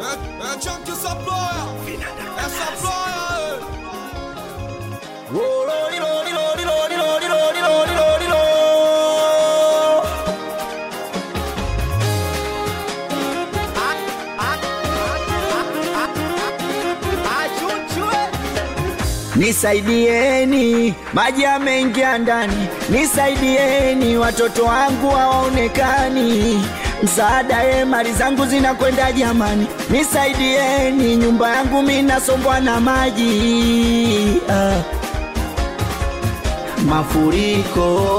Chunky Supplier. Supplier. Nisaidieni, maji yameingia ndani. Nisaidieni, watoto wangu hawaonekani. Msaada mali zangu zinakwenda jamani. Nisaidieni, nyumba yangu mimi nasombwa na maji. Mafuriko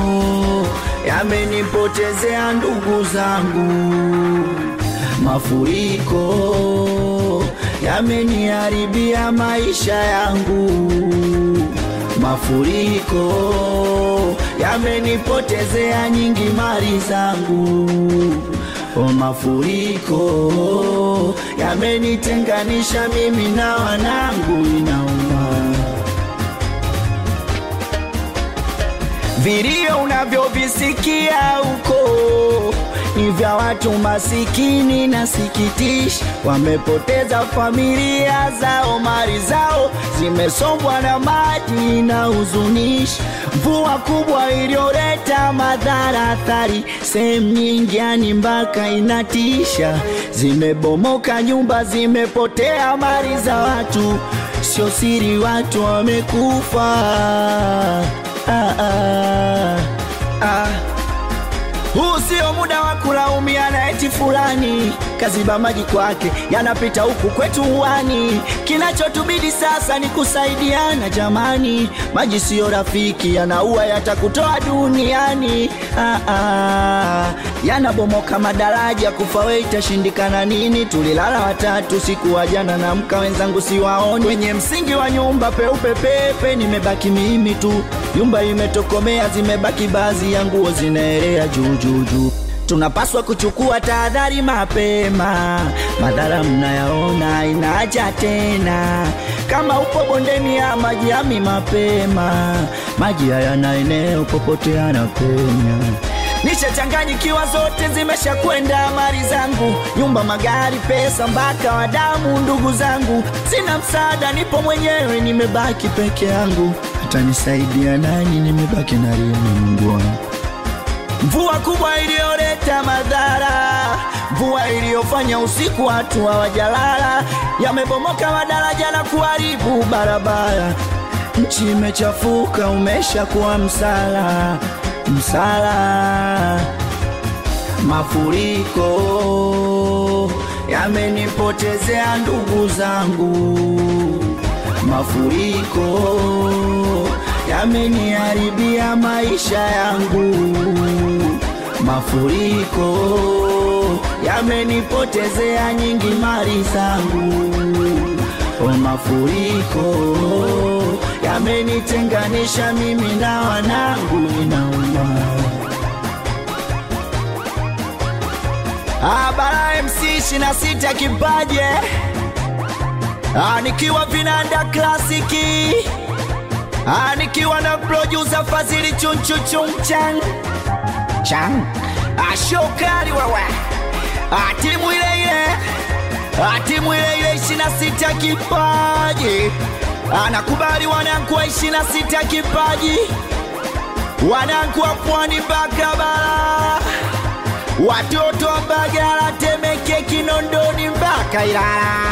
yamenipotezea ndugu zangu. Mafuriko yameniharibia maisha yangu. Mafuriko yamenipotezea nyingi mali zangu. Mafuriko yamenitenganisha mimi na wanangu, inauma. Vilio unavyovisikia huko ni vya watu masikini na sikitisha. Wamepoteza familia zao, mali zao zimesombwa na maji na huzunisha. Mvua kubwa iliyoleta madhara athari sehemu nyingi, yani mpaka inatisha. Zimebomoka nyumba, zimepotea mali za watu, sio siri watu wamekufa. Huu sio muda wa kulaumiana eti fulani kaziba maji kwake yanapita huku kwetu uani. Kinachotubidi sasa ni kusaidiana jamani. Maji sio rafiki, yanaua, yatakutoa duniani. Yanabomoka madaraja, kufa wewe itashindikana nini? Tulilala watatu siku wa jana na mka wenzangu siwaoni. Kwenye msingi wa nyumba peupe pepe, nimebaki mimi tu. Nyumba imetokomea, zimebaki baadhi ya nguo zinaelea juu juu juu. Tunapaswa kuchukua tahadhari mapema, madhara mnayaona inaja tena. Kama upo bondeni ya maji yami mapema, maji hayana eneo popote yanapenya. Nishachanganyikiwa, zote zimesha kwenda mali zangu. Nyumba, magari, pesa, mpaka wadamu ndugu zangu. Sina msaada, nipo mwenyewe, nimebaki peke yangu. Hata nisaidia nani? Nimebaki na Mungu wangu. Mvua kubwa iliyoleta madhara, mvua iliyofanya usiku watu hawajalala. Yamebomoka madaraja na kuharibu barabara. Nchi imechafuka, umeshakuwa msala. Mafuriko yamenipotezea ndugu zangu. Mafuriko yameniharibia maisha yangu. Mafuriko yamenipotezea nyingi mali zangu. Mafuriko yamenitenganisha mimi na wanangu, inauma. Bara MC 26 kipaje, nikiwa Vinanda Klasiki, nikiwa na producer Fazili Chunchuchungchang Chang Ashokari wewe. Timu ile ile 26 kipaji. Nakubali wanangu wa 26 kipaji, wanangu wa Pwani mpaka Bara, watoto wa Mbagala, Temeke, Kinondoni mpaka Ilala.